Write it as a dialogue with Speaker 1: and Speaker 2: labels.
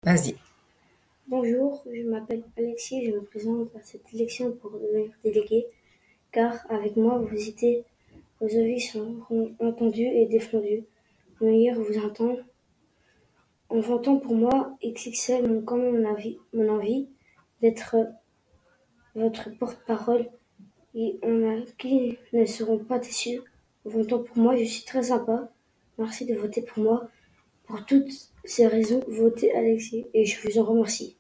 Speaker 1: Vas-y.
Speaker 2: Bonjour, je m'appelle Alexis et je me présente à cette élection pour devenir délégué, car avec moi, vos avis seront entendus et défendus. Le meilleur vous entend. En votant pour moi, XXL montre quand même mon envie d'être votre porte-parole et on a qui ne seront pas déçus. En votant pour moi, je suis très sympa. Merci de voter pour moi. Pour toutes ces raisons, votez Alexis et je vous en remercie.